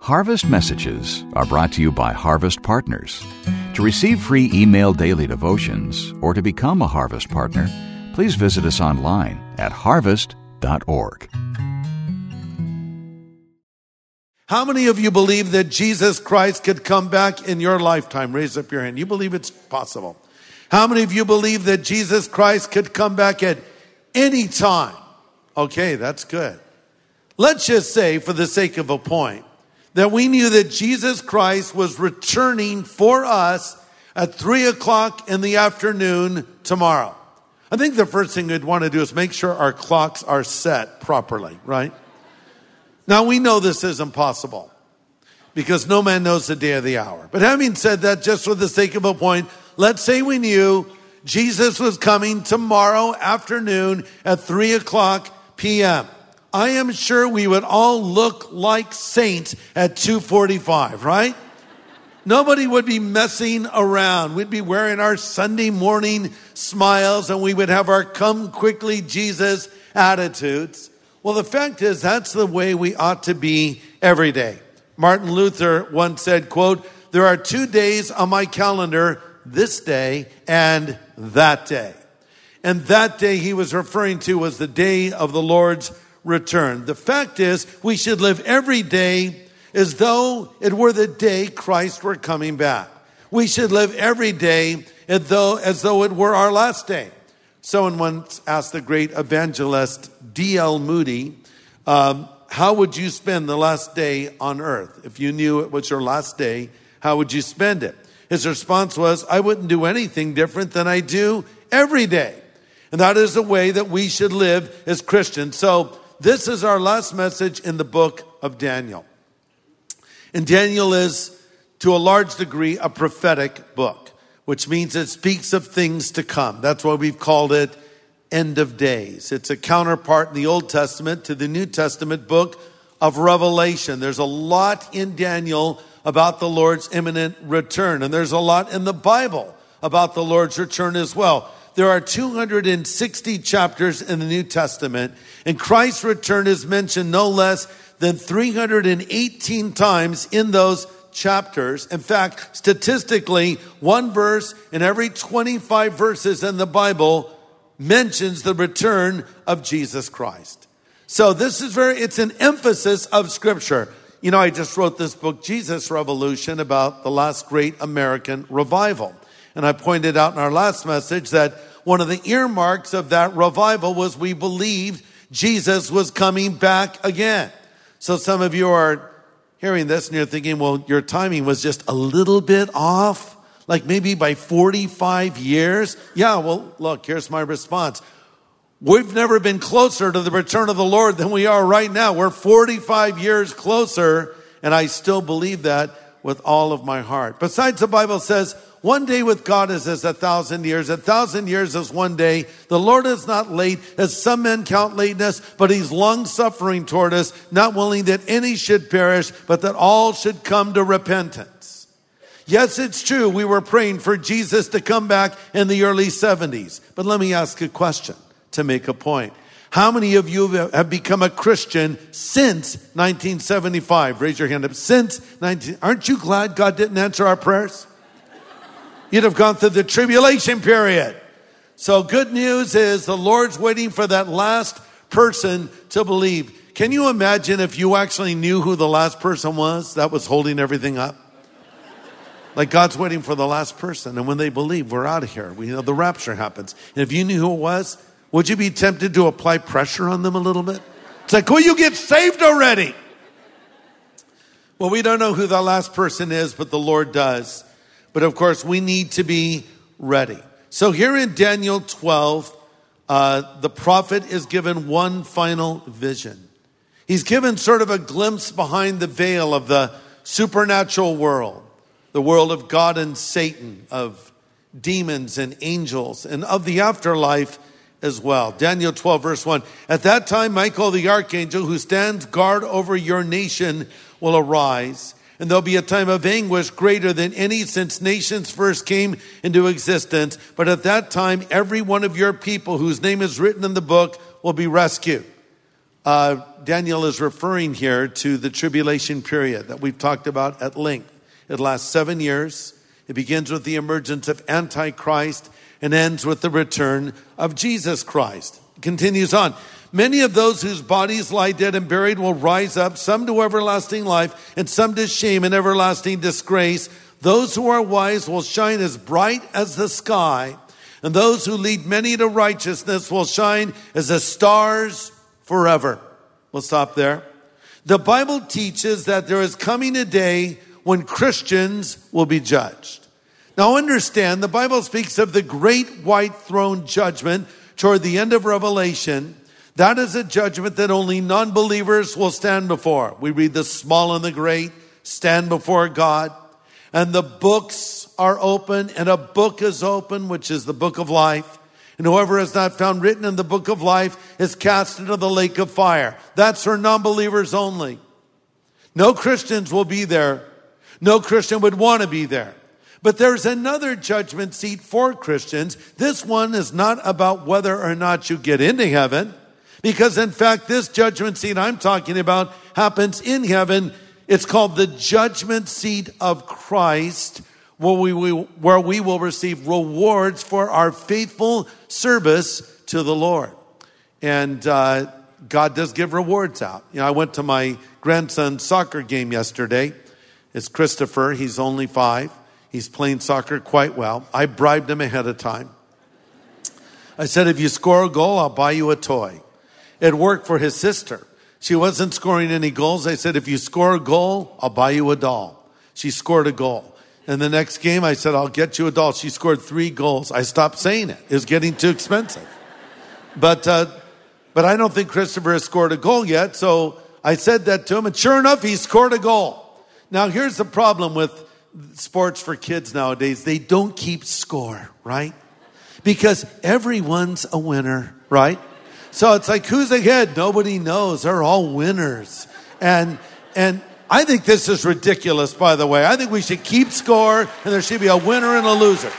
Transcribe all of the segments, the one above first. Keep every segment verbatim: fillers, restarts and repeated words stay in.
Harvest Messages are brought to you by Harvest Partners. To receive free email daily devotions or to become a Harvest Partner, please visit us online at harvest dot org. How many of you believe that Jesus Christ could come back in your lifetime? Raise up your hand. You believe it's possible. How many of you believe that Jesus Christ could come back at any time? Okay, that's good. Let's just say, for the sake of a point, that we knew that Jesus Christ was returning for us at three o'clock in the afternoon tomorrow. I think the first thing we'd want to do is make sure our clocks are set properly, right? Now, we know this isn't possible because no man knows the day or the hour. But having said that, just for the sake of a point, let's say we knew Jesus was coming tomorrow afternoon at three o'clock p.m. I am sure we would all look like saints at two forty-five, right? Nobody would be messing around. We'd be wearing our Sunday morning smiles and we would have our come quickly Jesus attitudes. Well, the fact is that's the way we ought to be every day. Martin Luther once said, quote, "There are two days on my calendar, this day and that day." And that day he was referring to was the day of the Lord's return. The fact is, we should live every day as though it were the day Christ were coming back. We should live every day as though, as though it were our last day. Someone once asked the great evangelist D L Moody, um, how would you spend the last day on earth? If you knew it was your last day, how would you spend it? His response was, I wouldn't do anything different than I do every day. And that is the way that we should live as Christians. So this is our last message in the book of Daniel. And Daniel is, to a large degree, a prophetic book, which means it speaks of things to come. That's why we've called it End of Days. It's a counterpart in the Old Testament to the New Testament book of Revelation. There's a lot in Daniel about the Lord's imminent return. And there's a lot in the Bible about the Lord's return as well. There are two hundred sixty chapters in the New Testament, and Christ's return is mentioned no less than three hundred eighteen times in those chapters. In fact, statistically, one verse in every twenty-five verses in the Bible mentions the return of Jesus Christ. So this is very, it's an emphasis of Scripture. You know, I just wrote this book, Jesus Revolution, about the last great American revival. And I pointed out in our last message that one of the earmarks of that revival was we believed Jesus was coming back again. So some of you are hearing this and you're thinking, well, your timing was just a little bit off, like maybe by forty-five years. Yeah, well, look, here's my response. We've never been closer to the return of the Lord than we are right now. We're forty-five years closer, and I still believe that with all of my heart. Besides, the Bible says, one day with God is as a thousand years. A thousand years is one day. The Lord is not late, as some men count lateness, but he's long-suffering toward us, not willing that any should perish, but that all should come to repentance. Yes, it's true. We were praying for Jesus to come back in the early seventies. But let me ask a question to make a point. How many of you have become a Christian since nineteen seventy-five? Raise your hand up. Since nineteen. Aren't you glad God didn't answer our prayers? You'd have gone through the tribulation period. So good news is the Lord's waiting for that last person to believe. Can you imagine if you actually knew who the last person was that was holding everything up? Like God's waiting for the last person. And when they believe, we're out of here. We know the rapture happens. And if you knew who it was, would you be tempted to apply pressure on them a little bit? It's like, will you get saved already? Well, we don't know who the last person is, but the Lord does. But of course, we need to be ready. So here in Daniel twelve, uh, the prophet is given one final vision. He's given sort of a glimpse behind the veil of the supernatural world, the world of God and Satan, of demons and angels, and of the afterlife as well. Daniel twelve, verse one. At that time, Michael the archangel, who stands guard over your nation, will arise. And there'll be a time of anguish greater than any since nations first came into existence. But at that time, every one of your people whose name is written in the book will be rescued. uh, Daniel is referring here to the tribulation period that we've talked about at length. It lasts seven years. It begins with the emergence of Antichrist and ends with the return of Jesus Christ. It continues on. Many of those whose bodies lie dead and buried will rise up, some to everlasting life, and some to shame and everlasting disgrace. Those who are wise will shine as bright as the sky, and those who lead many to righteousness will shine as the stars forever. We'll stop there. The Bible teaches that there is coming a day when Christians will be judged. Now understand, the Bible speaks of the great white throne judgment toward the end of Revelation. That is a judgment that only non-believers will stand before. We read the small and the great stand before God, and the books are open, and a book is open, which is the book of life. And whoever is not found written in the book of life is cast into the lake of fire. That's for non-believers only. No Christians will be there. No Christian would want to be there. But there's another judgment seat for Christians. This one is not about whether or not you get into heaven, because in fact, this judgment seat I'm talking about happens in heaven. It's called the judgment seat of Christ, where we, we, where we will receive rewards for our faithful service to the Lord. And uh, God does give rewards out. You know, I went to my grandson's soccer game yesterday. It's Christopher. He's only five. He's playing soccer quite well. I bribed him ahead of time. I said, if you score a goal, I'll buy you a toy. It worked for his sister. She wasn't scoring any goals. I said, if you score a goal, I'll buy you a doll. She scored a goal. And the next game, I said, I'll get you a doll. She scored three goals. I stopped saying it. It was getting too expensive. But uh, but I don't think Christopher has scored a goal yet. So I said that to him. And sure enough, he scored a goal. Now, here's the problem with sports for kids nowadays. They don't keep score, right? Because everyone's a winner, right? So it's like, who's ahead? Nobody knows. They're all winners. And and I think this is ridiculous, by the way. I think we should keep score, and there should be a winner and a loser.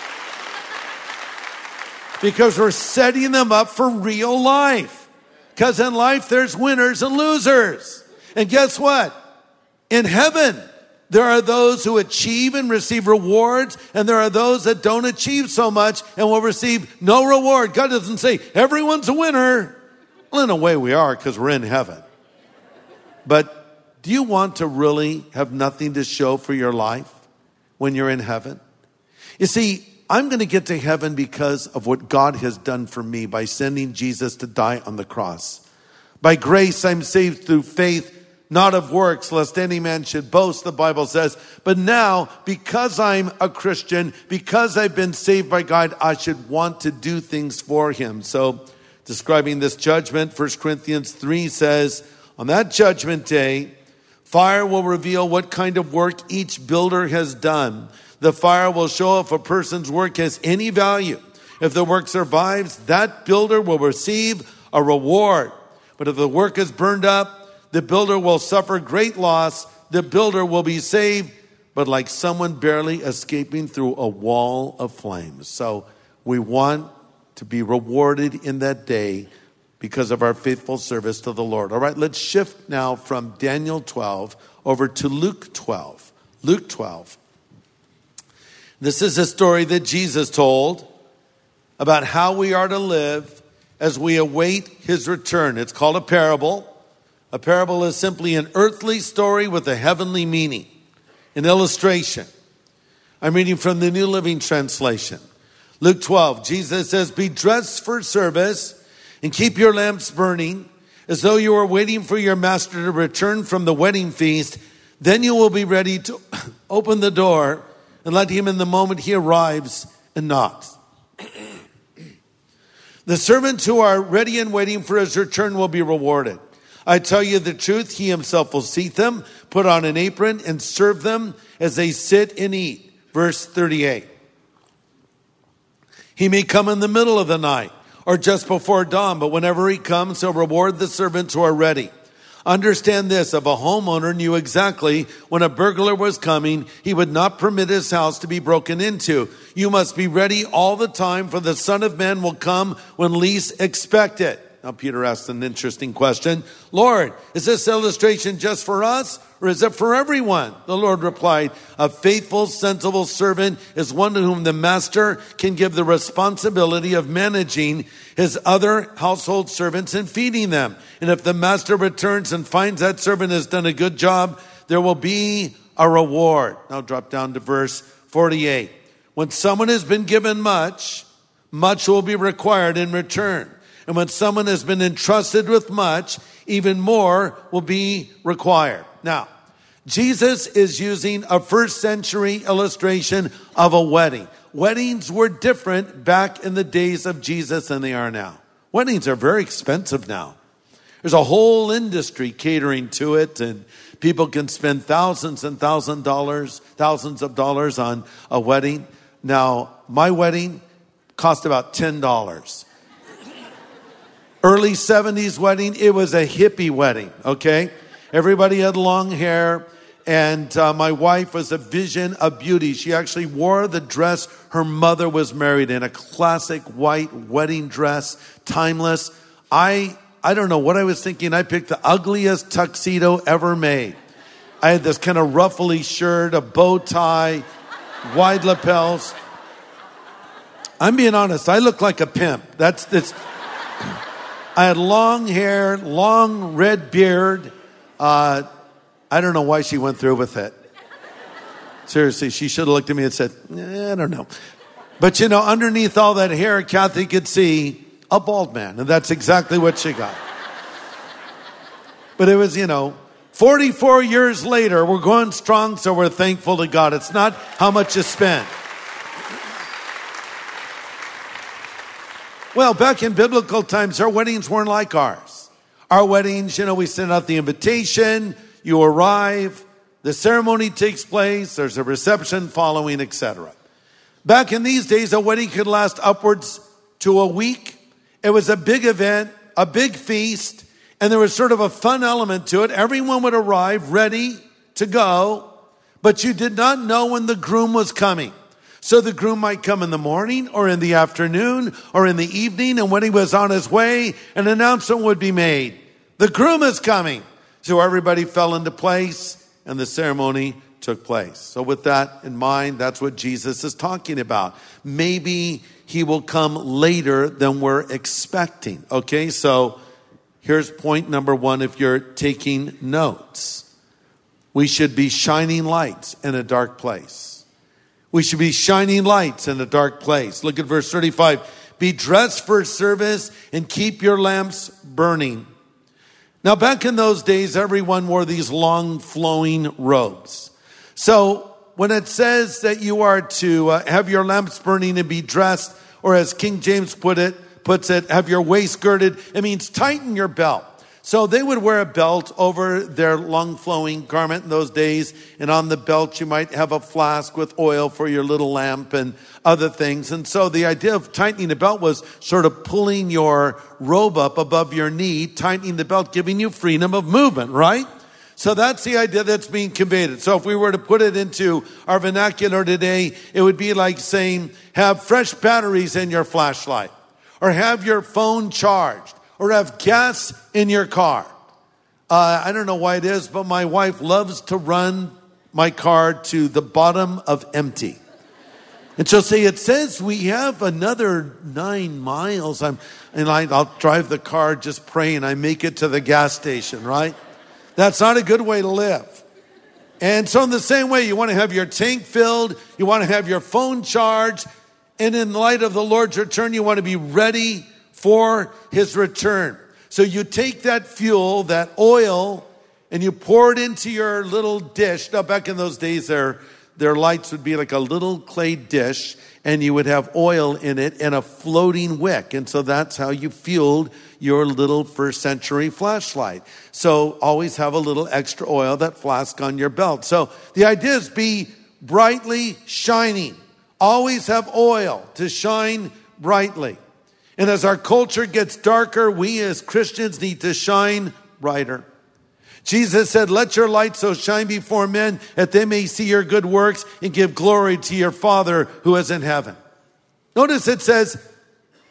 Because we're setting them up for real life. Because in life, there's winners and losers. And guess what? In heaven, there are those who achieve and receive rewards, and there are those that don't achieve so much and will receive no reward. God doesn't say, everyone's a winner. Well, in a way we are, because we're in heaven. But do you want to really have nothing to show for your life when you're in heaven? You see, I'm going to get to heaven because of what God has done for me by sending Jesus to die on the cross. By grace, I'm saved through faith, not of works, lest any man should boast, the Bible says. But now, because I'm a Christian, because I've been saved by God, I should want to do things for him. So, describing this judgment, First Corinthians three says, on that judgment day, fire will reveal what kind of work each builder has done. The fire will show if a person's work has any value. If the work survives, that builder will receive a reward. But if the work is burned up, the builder will suffer great loss. The builder will be saved, but like someone barely escaping through a wall of flames. So we want to be rewarded in that day because of our faithful service to the Lord. All right, let's shift now from Daniel twelve over to Luke twelve. Luke twelve. This is a story that Jesus told about how we are to live as we await his return. It's called a parable. A parable is simply an earthly story with a heavenly meaning, an illustration. I'm reading from the New Living Translation. Luke twelve, Jesus says, be dressed for service and keep your lamps burning as though you are waiting for your master to return from the wedding feast. Then you will be ready to open the door and let him in the moment he arrives and knocks. The servants who are ready and waiting for his return will be rewarded. I tell you the truth, he himself will seat them, put on an apron, and serve them as they sit and eat. Verse thirty-eight. He may come in the middle of the night or just before dawn, but whenever he comes, he'll reward the servants who are ready. Understand this, if a homeowner knew exactly when a burglar was coming, he would not permit his house to be broken into. You must be ready all the time, for the Son of Man will come when least expected. Now Peter asked an interesting question. Lord, is this illustration just for us or is it for everyone? The Lord replied, a faithful, sensible servant is one to whom the master can give the responsibility of managing his other household servants and feeding them. And if the master returns and finds that servant has done a good job, there will be a reward. Now drop down to verse forty-eight. When someone has been given much, much will be required in return. And when someone has been entrusted with much, even more will be required. Now, Jesus is using a first century illustration of a wedding. Weddings were different back in the days of Jesus than they are now. Weddings are very expensive now. There's a whole industry catering to it, and people can spend thousands and thousands of dollars, thousands of dollars on a wedding. Now, my wedding cost about ten dollars. Early seventies wedding, it was a hippie wedding, okay? Everybody had long hair, and uh, my wife was a vision of beauty. She actually wore the dress her mother was married in, a classic white wedding dress, timeless. I I don't know what I was thinking. I picked the ugliest tuxedo ever made. I had this kind of ruffly shirt, a bow tie, wide lapels. I'm being honest. I look like a pimp. That's this. I had long hair, long red beard. Uh, I don't know why she went through with it. Seriously, she should have looked at me and said, eh, I don't know. But you know, underneath all that hair, Kathy could see a bald man. And that's exactly what she got. But it was, you know, forty-four years later, we're going strong, so we're thankful to God. It's not how much you spend. Well, back in biblical times, our weddings weren't like ours. Our weddings, you know, we send out the invitation, you arrive, the ceremony takes place, there's a reception following, et cetera. Back in these days, a wedding could last upwards to a week. It was a big event, a big feast, and there was sort of a fun element to it. Everyone would arrive ready to go, but you did not know when the groom was coming. So the groom might come in the morning or in the afternoon or in the evening, and when he was on his way, an announcement would be made. The groom is coming. So everybody fell into place, and the ceremony took place. So with that in mind, that's what Jesus is talking about. Maybe he will come later than we're expecting. Okay, so here's point number one if you're taking notes. We should be shining lights in a dark place. We should be shining lights in a dark place. Look at verse thirty-five. Be dressed for service and keep your lamps burning. Now, back in those days, everyone wore these long flowing robes. So when it says that you are to uh, have your lamps burning and be dressed, or as King James put it, puts it, have your waist girded, it means tighten your belt. So they would wear a belt over their long flowing garment in those days. And on the belt, you might have a flask with oil for your little lamp and other things. And so the idea of tightening the belt was sort of pulling your robe up above your knee, tightening the belt, giving you freedom of movement, right? So that's the idea that's being conveyed. So if we were to put it into our vernacular today, it would be like saying, have fresh batteries in your flashlight, or have your phone charged, or have gas in your car. Uh, I don't know why it is, but my wife loves to run my car to the bottom of empty. And she'll say, it says we have another nine miles. I'm, and I, I'll drive the car just praying I make it to the gas station, right? That's not a good way to live. And so in the same way, you want to have your tank filled, you want to have your phone charged, and in light of the Lord's return, you want to be ready for his return. So you take that fuel, that oil, and you pour it into your little dish. Now, back in those days, their, their lights would be like a little clay dish, and you would have oil in it and a floating wick. And so that's how you fueled your little first century flashlight. So always have a little extra oil, that flask on your belt. So the idea is be brightly shining. Always have oil to shine brightly. And as our culture gets darker, we as Christians need to shine brighter. Jesus said, let your light so shine before men that they may see your good works and give glory to your Father who is in heaven. Notice it says,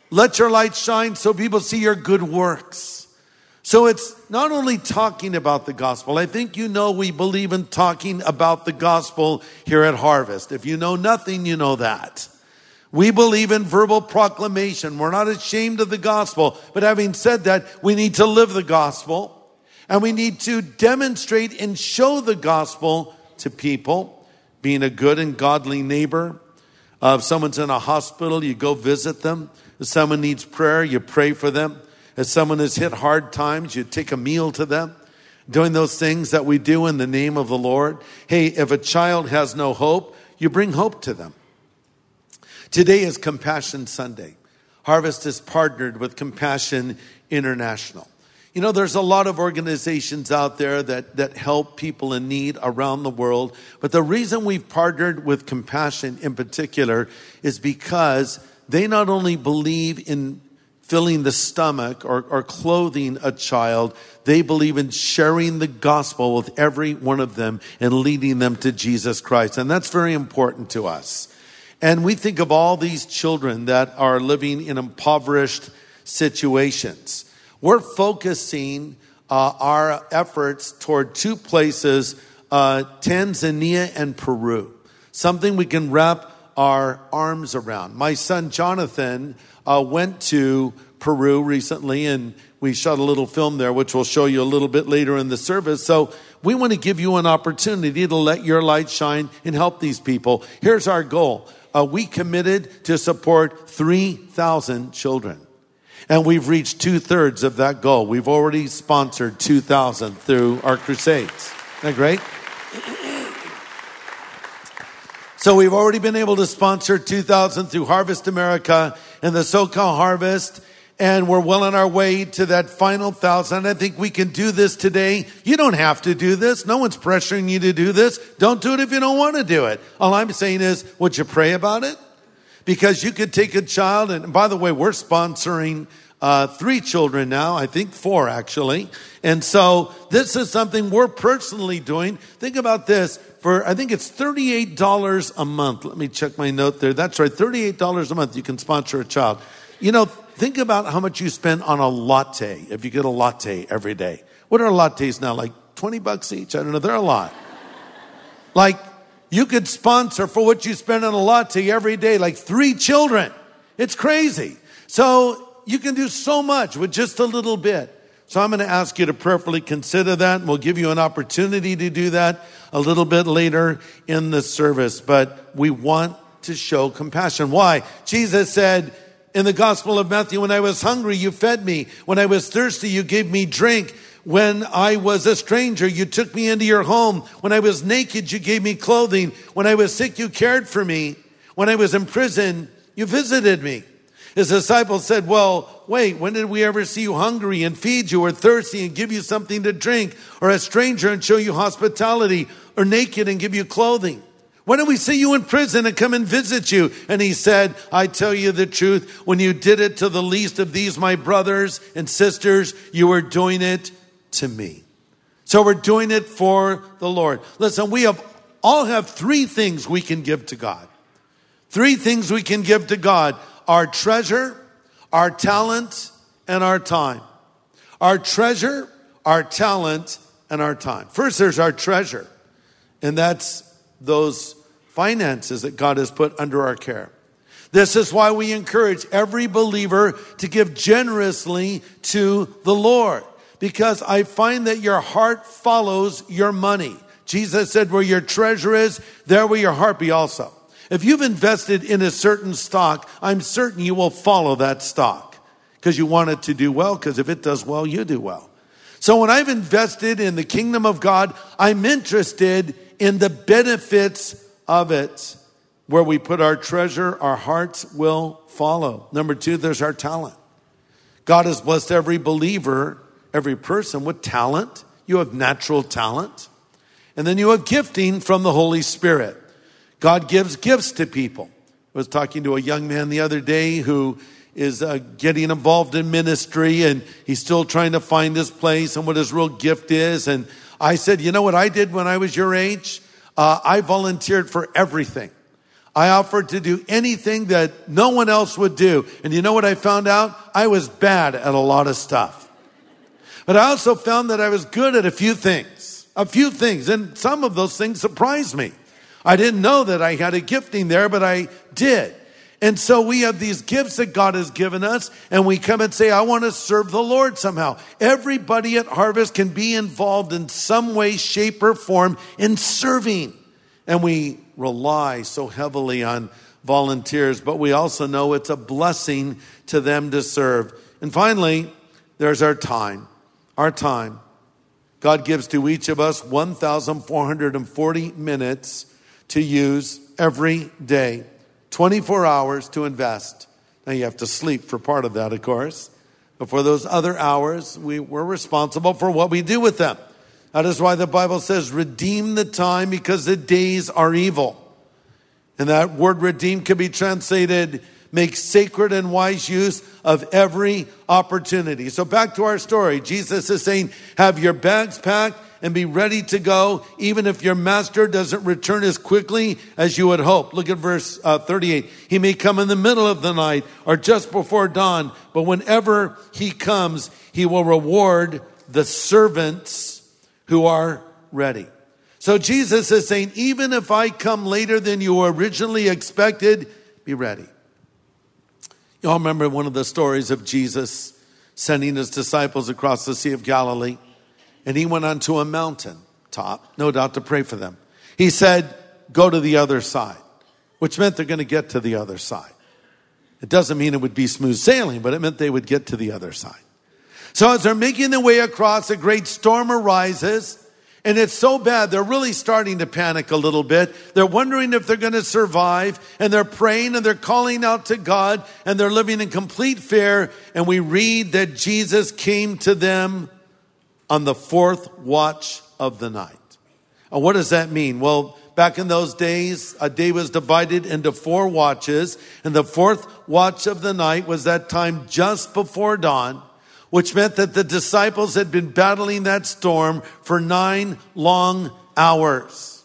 Let your light shine so people see your good works. So it's not only talking about the gospel. I think you know we believe in talking about the gospel here at Harvest. If you know nothing, you know that. We believe in verbal proclamation. We're not ashamed of the gospel. But having said that, we need to live the gospel. And we need to demonstrate and show the gospel to people. Being a good and godly neighbor. Uh, if someone's in a hospital, you go visit them. If someone needs prayer, you pray for them. If someone has hit hard times, you take a meal to them. Doing those things that we do in the name of the Lord. Hey, if a child has no hope, you bring hope to them. Today is Compassion Sunday. Harvest is partnered with Compassion International. You know, there's a lot of organizations out there that, that help people in need around the world. But the reason we've partnered with Compassion in particular is because they not only believe in filling the stomach or, or clothing a child, they believe in sharing the gospel with every one of them and leading them to Jesus Christ. And that's very important to us. And we think of all these children that are living in impoverished situations. We're focusing uh, our efforts toward two places, uh, Tanzania and Peru. Something we can wrap our arms around. My son Jonathan uh, went to Peru recently, and we shot a little film there, which we'll show you a little bit later in the service. So we want to give you an opportunity to let your light shine and help these people. Here's our goal. Uh, we committed to support three thousand children. And we've reached two-thirds of that goal. We've already sponsored two thousand through our crusades. Isn't that great? So we've already been able to sponsor two thousand through Harvest America and the SoCal Harvest. And we're well on our way to that final thousand. I think we can do this today. You don't have to do this. No one's pressuring you to do this. Don't do it if you don't want to do it. All I'm saying is, would you pray about it? Because you could take a child, and by the way, we're sponsoring uh, three children now. I think four, actually. And so this is something we're personally doing. Think about this. For, I think it's thirty-eight dollars a month. Let me check my note there. That's right, thirty-eight dollars a month. You can sponsor a child. You know, think about how much you spend on a latte if you get a latte every day. What are lattes now? Like twenty bucks each? I don't know. They're a lot. Like, you could sponsor for what you spend on a latte every day, like three children. It's crazy. So you can do so much with just a little bit. So I'm going to ask you to prayerfully consider that, and we'll give you an opportunity to do that a little bit later in the service. But we want to show compassion. Why? Jesus said in the Gospel of Matthew, when I was hungry, you fed me. When I was thirsty, you gave me drink. When I was a stranger, you took me into your home. When I was naked, you gave me clothing. When I was sick, you cared for me. When I was in prison, you visited me. His disciples said, well, wait, when did we ever see you hungry and feed you, or thirsty and give you something to drink, or a stranger and show you hospitality, or naked and give you clothing? When did we see you in prison and come and visit you? And he said, I tell you the truth, when you did it to the least of these, my brothers and sisters, you were doing it to me. So we're doing it for the Lord. Listen, we have all have three things we can give to God. Three things we can give to God. Our treasure, our talent, and our time. Our treasure, our talent, and our time. First, there's our treasure. And that's those finances that God has put under our care. This is why we encourage every believer to give generously to the Lord. Because I find that your heart follows your money. Jesus said, where your treasure is, there will your heart be also. If you've invested in a certain stock, I'm certain you will follow that stock. Because you want it to do well, because if it does well, you do well. So when I've invested in the kingdom of God, I'm interested in the benefits of it. Where we put our treasure, our hearts will follow. Number two, there's our talent. God has blessed every believer, every person with talent. You have natural talent. And then you have gifting from the Holy Spirit. God gives gifts to people. I was talking to a young man the other day who is uh, getting involved in ministry, and he's still trying to find his place and what his real gift is. And I said, you know what I did when I was your age? Uh, I volunteered for everything. I offered to do anything that no one else would do. And you know what I found out? I was bad at a lot of stuff. But I also found that I was good at a few things. A few things. And some of those things surprised me. I didn't know that I had a gifting there, but I did. And so we have these gifts that God has given us, and we come and say, I want to serve the Lord somehow. Everybody at Harvest can be involved in some way, shape, or form in serving. And we rely so heavily on volunteers, but we also know it's a blessing to them to serve. And finally, there's our time. Our time. God gives to each of us one thousand four hundred forty minutes to use every day. twenty-four hours to invest. Now you have to sleep for part of that, of course. But for those other hours, we, we're responsible for what we do with them. That is why the Bible says, redeem the time because the days are evil. And that word redeem can be translated, make sacred and wise use of every opportunity. So back to our story. Jesus is saying, have your bags packed and be ready to go, even if your master doesn't return as quickly as you would hope. Look at verse uh, thirty-eight. He may come in the middle of the night or just before dawn, but whenever he comes, he will reward the servants who are ready. So Jesus is saying, even if I come later than you originally expected, be ready. You all remember one of the stories of Jesus sending his disciples across the Sea of Galilee. And he went onto a mountain top, no doubt to pray for them. He said, go to the other side, which meant they're going to get to the other side. It doesn't mean it would be smooth sailing, but it meant they would get to the other side. So as they're making their way across, a great storm arises. And it's so bad, they're really starting to panic a little bit. They're wondering if they're going to survive. And they're praying and they're calling out to God. And they're living in complete fear. And we read that Jesus came to them on the fourth watch of the night. And what does that mean? Well, back in those days, a day was divided into four watches. And the fourth watch of the night was that time just before dawn, which meant that the disciples had been battling that storm for nine long hours.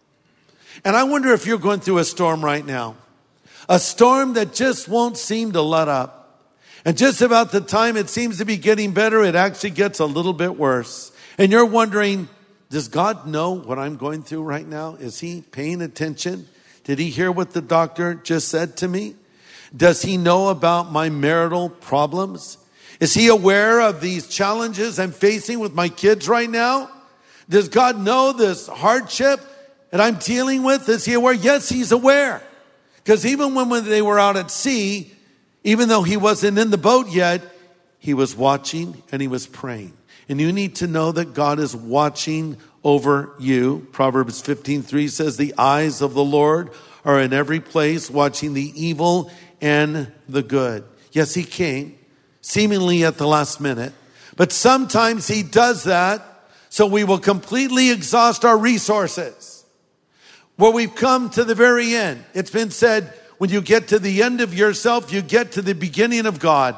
And I wonder if you're going through a storm right now. A storm that just won't seem to let up. And just about the time it seems to be getting better, it actually gets a little bit worse. And you're wondering, does God know what I'm going through right now? Is he paying attention? Did he hear what the doctor just said to me? Does he know about my marital problems? Is he aware of these challenges I'm facing with my kids right now? Does God know this hardship that I'm dealing with? Is he aware? Yes, he's aware. Because even when, when they were out at sea, even though he wasn't in the boat yet, he was watching and he was praying. And you need to know that God is watching over you. Proverbs fifteen three says, the eyes of the Lord are in every place, watching the evil and the good. Yes, he came, seemingly at the last minute. But sometimes he does that so we will completely exhaust our resources. Where we've come to the very end. It's been said, when you get to the end of yourself, you get to the beginning of God.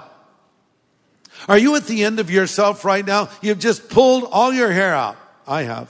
Are you at the end of yourself right now? You've just pulled all your hair out. I have.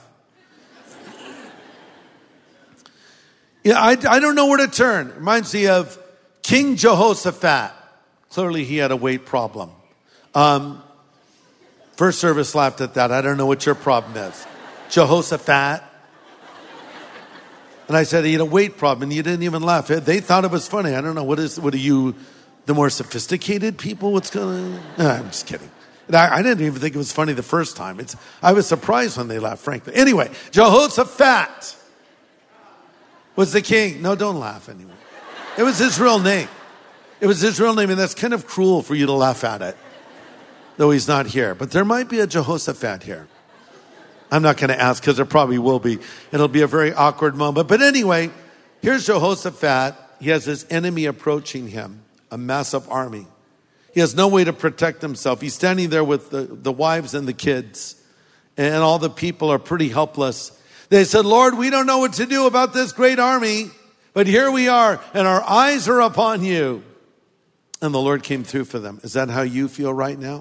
Yeah, I, I don't know where to turn. It reminds me of King Jehoshaphat. Clearly he had a weight problem. Um, first service laughed at that. I don't know what your problem is. Jehoshaphat. And I said he had a weight problem, and you didn't even laugh. They thought it was funny. I don't know. What is, what are you, the more sophisticated people? What's going on? No, I'm just kidding. I, I didn't even think it was funny the first time. It's, I was surprised when they laughed, frankly. Anyway, Jehoshaphat was the king. No, don't laugh anyway. It was his real name. It was his real name, and that's kind of cruel for you to laugh at it, though he's not here. But there might be a Jehoshaphat here. I'm not going to ask because there probably will be. It'll be a very awkward moment. But anyway, here's Jehoshaphat. He has his enemy approaching him, a massive army. He has no way to protect himself. He's standing there with the, the wives and the kids, and all the people are pretty helpless. They said, Lord, we don't know what to do about this great army, but here we are, and our eyes are upon you. And the Lord came through for them. Is that how you feel right now?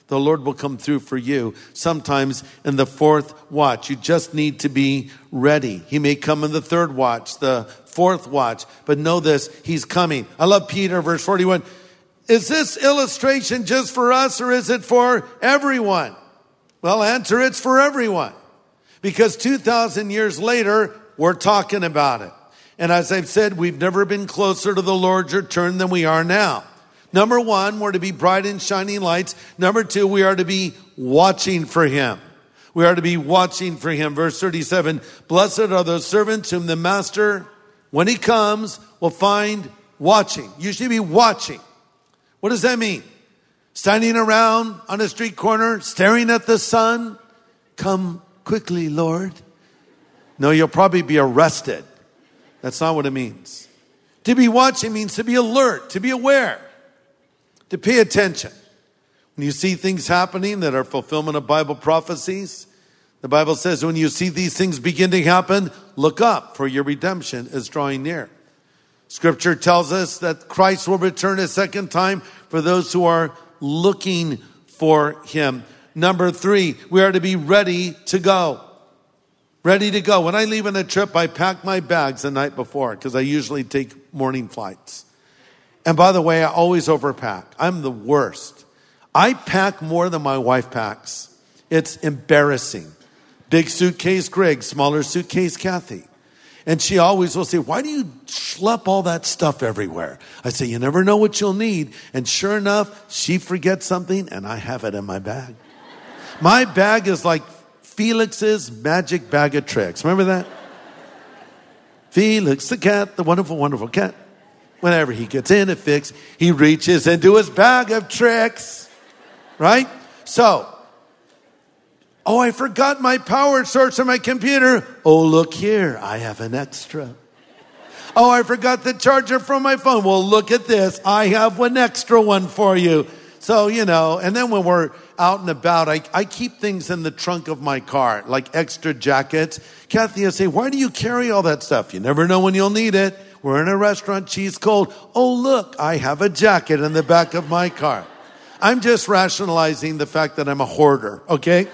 The Lord will come through for you sometimes in the fourth watch. You just need to be ready. He may come in the third watch, the fourth watch, but know this, he's coming. I love Peter, verse forty-one. Is this illustration just for us or is it for everyone? Well, answer, it's for everyone. Because two thousand years later, we're talking about it. And as I've said, we've never been closer to the Lord's return than we are now. Number one, we're to be bright and shining lights. Number two, we are to be watching for him. We are to be watching for him. Verse thirty-seven, blessed are those servants whom the master, when he comes, will find watching. You should be watching. What does that mean? Standing around on a street corner, staring at the sun. Come quickly, Lord. No, you'll probably be arrested. That's not what it means. To be watching means to be alert, to be aware, to pay attention. When you see things happening that are fulfillment of Bible prophecies, the Bible says when you see these things begin to happen, look up, for your redemption is drawing near. Scripture tells us that Christ will return a second time for those who are looking for him. Number three, we are to be ready to go. Ready to go. When I leave on a trip, I pack my bags the night before because I usually take morning flights. And by the way, I always overpack. I'm the worst. I pack more than my wife packs. It's embarrassing. Big suitcase Greg, smaller suitcase Kathy. And she always will say, why do you schlep all that stuff everywhere? I say, you never know what you'll need. And sure enough, she forgets something and I have it in my bag. My bag is like Felix's magic bag of tricks. Remember that? Felix the cat, the wonderful, wonderful cat. Whenever he gets in a fix, he reaches into his bag of tricks. Right? So, oh, I forgot my power source on my computer. Oh, look here. I have an extra. Oh, I forgot the charger from my phone. Well, look at this. I have one extra one for you. So, you know, and then when we're out and about, I, I keep things in the trunk of my car, like extra jackets. Kathy will say, why do you carry all that stuff? You never know when you'll need it. We're in a restaurant, she's cold. Oh, look, I have a jacket in the back of my car. I'm just rationalizing the fact that I'm a hoarder, okay?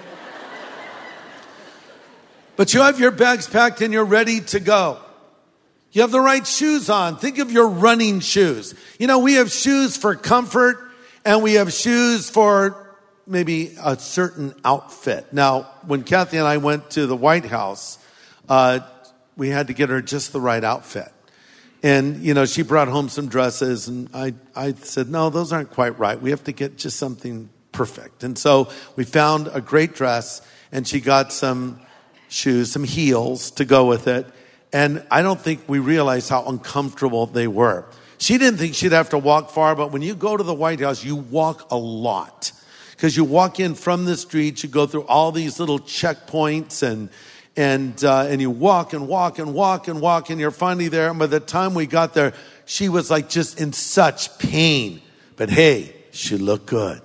But you have your bags packed and you're ready to go. You have the right shoes on. Think of your running shoes. You know, we have shoes for comfort and we have shoes for maybe a certain outfit. Now, when Kathy and I went to the White House, uh, we had to get her just the right outfit. And, you know, she brought home some dresses and I, I said, no, those aren't quite right. We have to get just something perfect. And so we found a great dress and she got some shoes, some heels to go with it. And I don't think we realized how uncomfortable they were. She didn't think she'd have to walk far, but when you go to the White House, you walk a lot. Because you walk in from the street, you go through all these little checkpoints and and uh, and you walk and walk and walk and walk and you're finally there. And by the time we got there, she was like just in such pain. But hey, she looked good.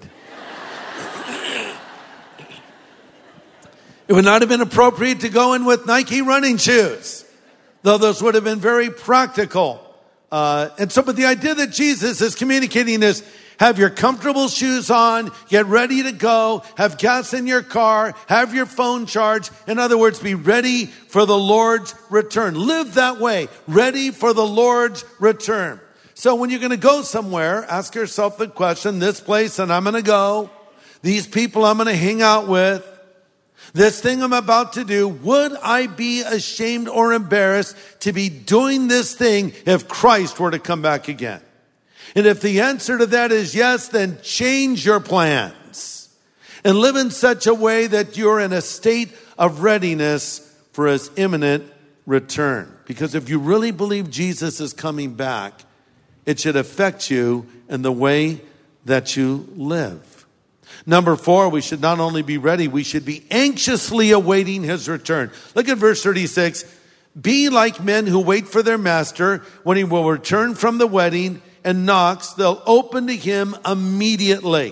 It would not have been appropriate to go in with Nike running shoes, though those would have been very practical. Uh, and so, but the idea that Jesus is communicating is, have your comfortable shoes on, get ready to go, have gas in your car, have your phone charged. In other words, be ready for the Lord's return. Live that way, ready for the Lord's return. So when you're going to go somewhere, ask yourself the question, this place that I'm going to go, these people I'm going to hang out with, this thing I'm about to do, would I be ashamed or embarrassed to be doing this thing if Christ were to come back again? And if the answer to that is yes, then change your plans and live in such a way that you're in a state of readiness for his imminent return. Because if you really believe Jesus is coming back, it should affect you in the way that you live. Number four, we should not only be ready, we should be anxiously awaiting his return. Look at verse thirty-six. Be like men who wait for their master when he will return from the wedding and knocks, they'll open to him immediately.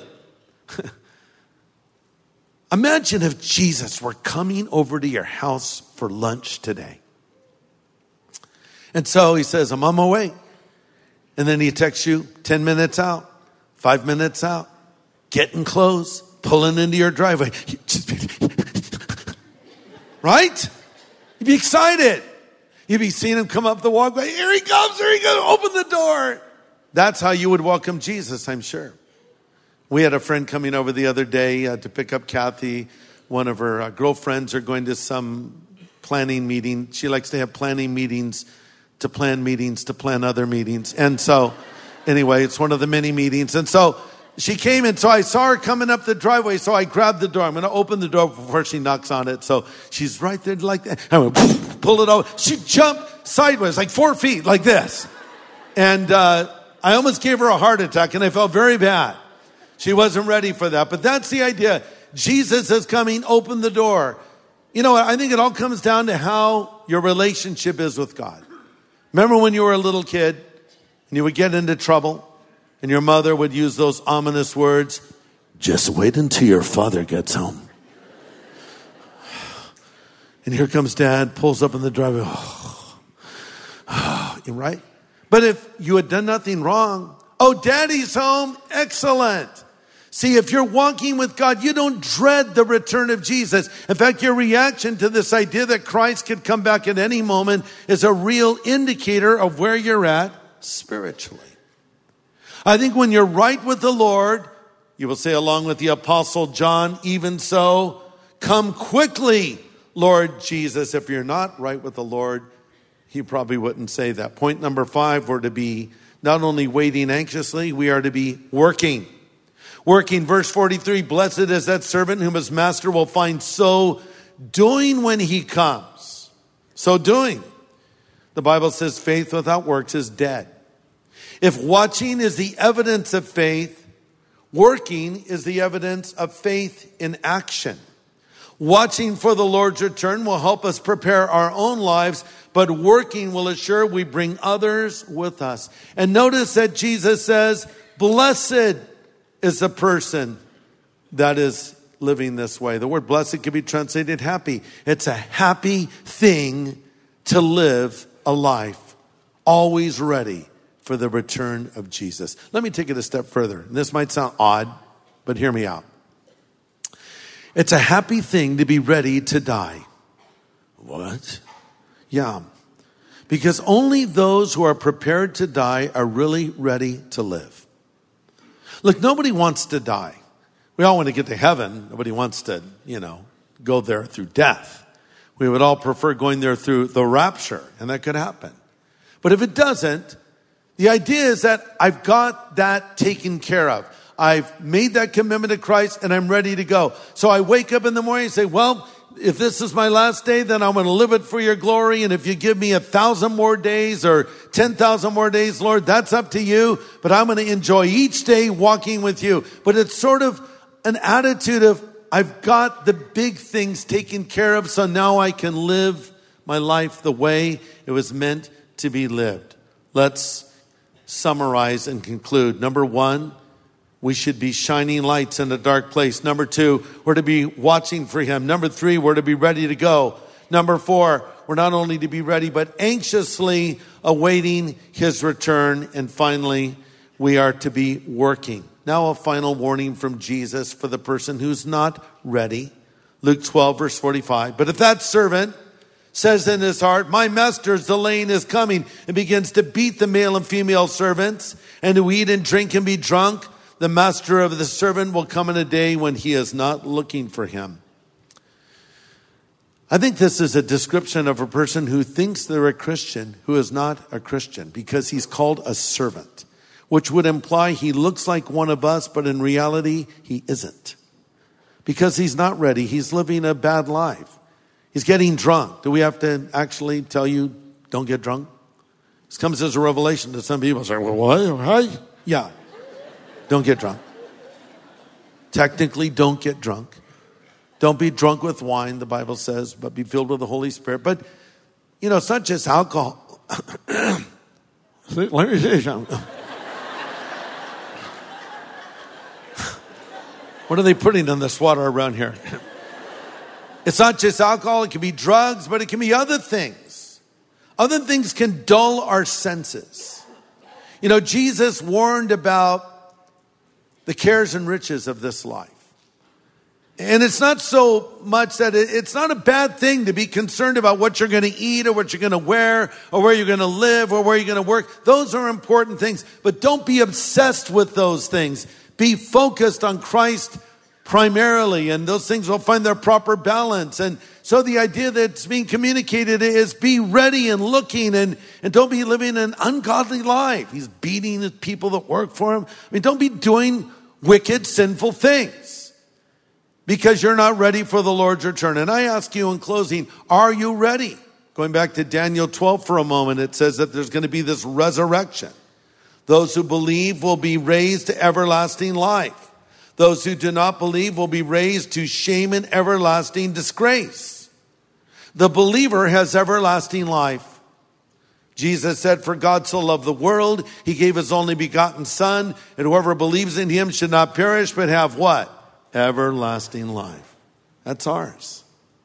Imagine if Jesus were coming over to your house for lunch today. And so he says, I'm on my way. And then he texts you ten minutes out, five minutes out, getting close, pulling into your driveway. Right? You'd be excited. You'd be seeing him come up the walkway. Here he comes, here he goes, open the door. That's how you would welcome Jesus, I'm sure. We had a friend coming over the other day uh, to pick up Kathy. One of her uh, girlfriends are going to some planning meeting. She likes to have planning meetings to plan meetings to plan other meetings. And so, anyway, it's one of the many meetings. And so she came in, so I saw her coming up the driveway, so I grabbed the door. I'm going to open the door before she knocks on it. So she's right there like that. I went, pull it over. She jumped sideways, like four feet, like this. And uh, I almost gave her a heart attack, and I felt very bad. She wasn't ready for that. But that's the idea. Jesus is coming, open the door. You know what? I think it all comes down to how your relationship is with God. Remember when you were a little kid and you would get into trouble and your mother would use those ominous words, just wait until your father gets home. And here comes dad, pulls up in the driveway. Oh, oh, right? But if you had done nothing wrong, oh, daddy's home, excellent. See, if you're walking with God, you don't dread the return of Jesus. In fact, your reaction to this idea that Christ could come back at any moment is a real indicator of where you're at spiritually. I think when you're right with the Lord, you will say along with the Apostle John, even so, come quickly, Lord Jesus. If you're not right with the Lord, he probably wouldn't say that. Point number five, we're to be not only waiting anxiously, we are to be working. Working, verse forty-three, blessed is that servant whom his master will find so doing when he comes. So doing. The Bible says faith without works is dead. If watching is the evidence of faith, working is the evidence of faith in action. Watching for the Lord's return will help us prepare our own lives, but working will assure we bring others with us. And notice that Jesus says, blessed is the person that is living this way. The word blessed can be translated happy. It's a happy thing to live a life always ready for the return of Jesus. Let me take it a step further. This might sound odd, but hear me out. It's a happy thing to be ready to die. What? Yeah. Because only those who are prepared to die are really ready to live. Look, nobody wants to die. We all want to get to heaven. Nobody wants to, you know, go there through death. We would all prefer going there through the rapture, and that could happen. But if it doesn't, the idea is that I've got that taken care of. I've made that commitment to Christ, and I'm ready to go. So I wake up in the morning and say, well, if this is my last day, then I'm going to live it for your glory. And if you give me a thousand more days or ten thousand more days, Lord, that's up to you. But I'm going to enjoy each day walking with you. But it's sort of an attitude of, I've got the big things taken care of, so now I can live my life the way it was meant to be lived. Let's summarize and conclude. Number one, we should be shining lights in a dark place. Number two, we're to be watching for him. Number three, we're to be ready to go. Number four, we're not only to be ready, but anxiously awaiting his return. And finally, we are to be working. Now a final warning from Jesus for the person who's not ready. Luke twelve, verse forty-five. But if that servant says in his heart, my master's delaying his coming, and begins to beat the male and female servants, and to eat and drink and be drunk, the master of the servant will come in a day when he is not looking for him. I think this is a description of a person who thinks they're a Christian who is not a Christian because he's called a servant, which would imply he looks like one of us, but in reality, he isn't. Because he's not ready. He's living a bad life. He's getting drunk. Do we have to actually tell you, don't get drunk? This comes as a revelation to some people. Say, well, what? Hi? Yeah. Don't get drunk. Technically, don't get drunk. Don't be drunk with wine, the Bible says, but be filled with the Holy Spirit. But, you know, it's not just alcohol. Let me say something. What are they putting in this water around here? It's not just alcohol. It can be drugs, but it can be other things. Other things can dull our senses. You know, Jesus warned about the cares and riches of this life. And it's not so much that it, it's not a bad thing to be concerned about what you're going to eat or what you're going to wear or where you're going to live or where you're going to work. Those are important things, but don't be obsessed with those things. Be focused on Christ primarily, and those things will find their proper balance. And so the idea that's being communicated is be ready and looking, and, and don't be living an ungodly life. He's beating the people that work for him. I mean, don't be doing wicked, sinful things because you're not ready for the Lord's return. And I ask you in closing, are you ready? Going back to Daniel twelve for a moment, it says that there's going to be this resurrection. Those who believe will be raised to everlasting life. Those who do not believe will be raised to shame and everlasting disgrace. The believer has everlasting life. Jesus said, for God so loved the world, he gave his only begotten Son, and whoever believes in him should not perish, but have what? Everlasting life. That's ours.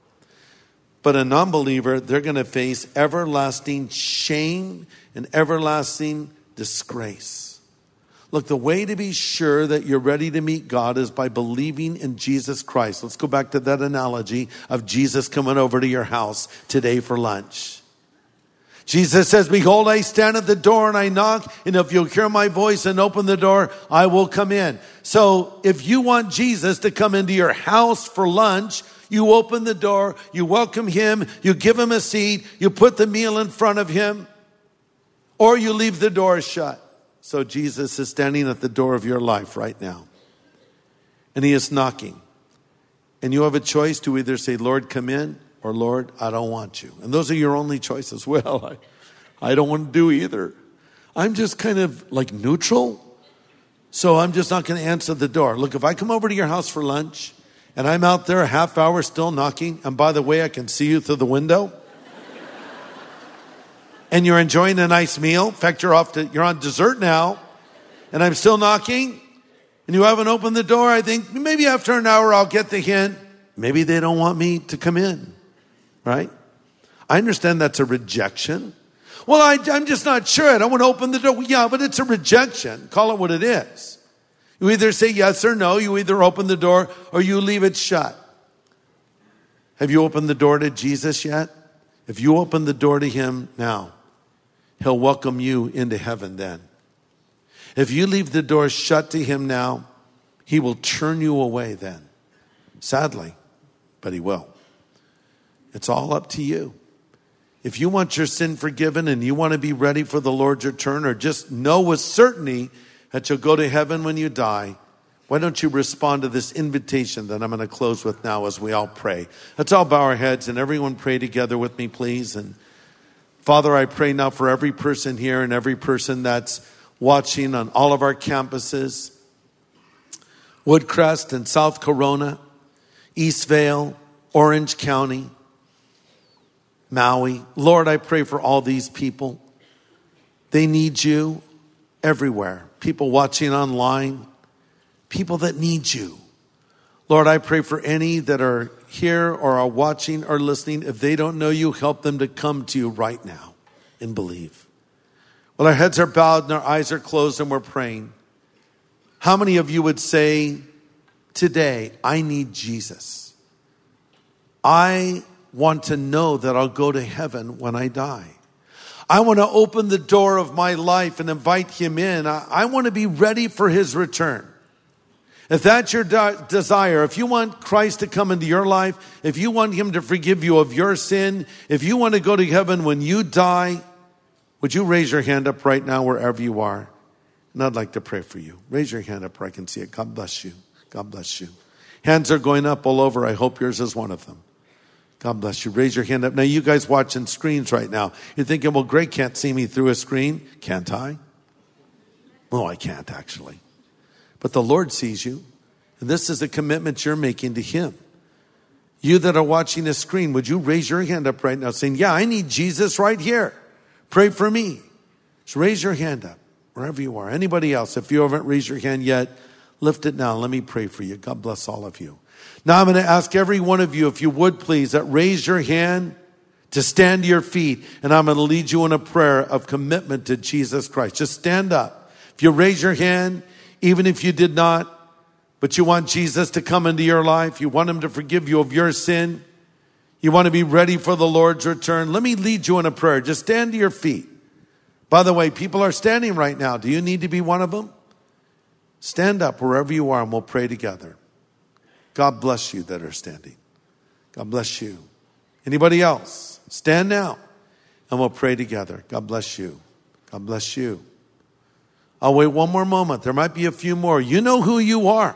But a non-believer, they're going to face everlasting shame and everlasting disgrace. Look, the way to be sure that you're ready to meet God is by believing in Jesus Christ. Let's go back to that analogy of Jesus coming over to your house today for lunch. Jesus says, behold, I stand at the door and I knock, and if you'll hear my voice and open the door, I will come in. So if you want Jesus to come into your house for lunch, you open the door, you welcome him, you give him a seat, you put the meal in front of him, or you leave the door shut. So Jesus is standing at the door of your life right now. And he is knocking. And you have a choice to either say, Lord, come in, or Lord, I don't want you. And those are your only choices. Well, I, I don't want to do either. I'm just kind of like neutral. So I'm just not going to answer the door. Look, if I come over to your house for lunch and I'm out there a half hour still knocking, and by the way, I can see you through the window, and you're enjoying a nice meal. In fact, you're off to, you're on dessert now, and I'm still knocking, and you haven't opened the door. I think maybe after an hour I'll get the hint. Maybe they don't want me to come in, right? I understand that's a rejection. Well, I, I'm just not sure. I don't want to open the door. Well, yeah, but it's a rejection. Call it what it is. You either say yes or no. You either open the door or you leave it shut. Have you opened the door to Jesus yet? If you open the door to him now, he'll welcome you into heaven then. If you leave the door shut to him now, he will turn you away then. Sadly, but he will. It's all up to you. If you want your sin forgiven and you want to be ready for the Lord's return, or just know with certainty that you'll go to heaven when you die, why don't you respond to this invitation that I'm going to close with now as we all pray? Let's all bow our heads and everyone pray together with me, please. And Father, I pray now for every person here and every person that's watching on all of our campuses, Woodcrest and South Corona, Eastvale, Orange County, Maui. Lord, I pray for all these people. They need you everywhere. People watching online, people that need you. Lord, I pray for any that are here or are watching or listening. If they don't know you, help them to come to you right now and believe. Well, our heads are bowed and our eyes are closed and we're praying. How many of you would say today, I need Jesus? I want to know that I'll go to heaven when I die. I want to open the door of my life and invite him in. I, I want to be ready for his return. If that's your de- desire, if you want Christ to come into your life, if you want him to forgive you of your sin, if you want to go to heaven when you die, would you raise your hand up right now wherever you are? And I'd like to pray for you. Raise your hand up where I can see it. God bless you. God bless you. Hands are going up all over. I hope yours is one of them. God bless you. Raise your hand up. Now, you guys watching screens right now, you're thinking, well, Greg can't see me through a screen. Can't I? No, I can't actually. But the Lord sees you. And this is a commitment you're making to him. You that are watching the screen, would you raise your hand up right now saying, yeah, I need Jesus right here. Pray for me. Just raise your hand up wherever you are. Anybody else, if you haven't raised your hand yet, lift it now. Let me pray for you. God bless all of you. Now I'm going to ask every one of you, if you would please, that raise your hand to stand to your feet. And I'm going to lead you in a prayer of commitment to Jesus Christ. Just stand up. If you raise your hand, even if you did not but you want Jesus to come into your life. You want him to forgive you of your sin. You want to be ready for the Lord's return. Let me lead you in a prayer. Just stand to your feet. By the way, people are standing right now. Do you need to be one of them? Stand up wherever you are and we'll pray together. God bless you that are standing. God bless you. Anybody else? Stand now and we'll pray together. God bless you. God bless you. I'll wait one more moment. There might be a few more. You know who you are.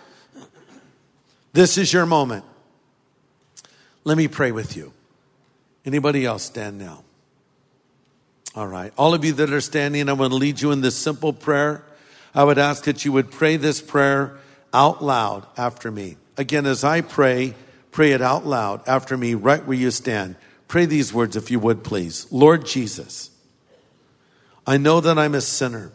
This is your moment. Let me pray with you. Anybody else? Stand now. All right. All of you that are standing, I want to lead you in this simple prayer. I would ask that you would pray this prayer out loud after me. Again, as I pray, pray it out loud after me, right where you stand. Pray these words if you would, please. Lord Jesus, I know that I'm a sinner,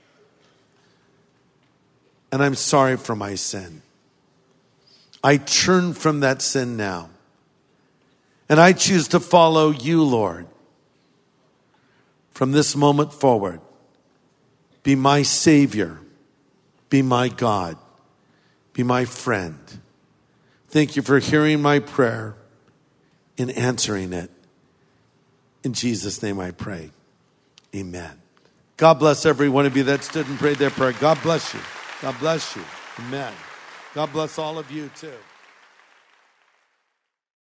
and I'm sorry for my sin. I turn from that sin now, and I choose to follow you, Lord. From this moment forward, be my Savior, be my God, be my friend. Thank you for hearing my prayer and answering it. In Jesus' name I pray. Amen. God bless every one of you that stood and prayed their prayer. God bless you. God bless you. Amen. God bless all of you too.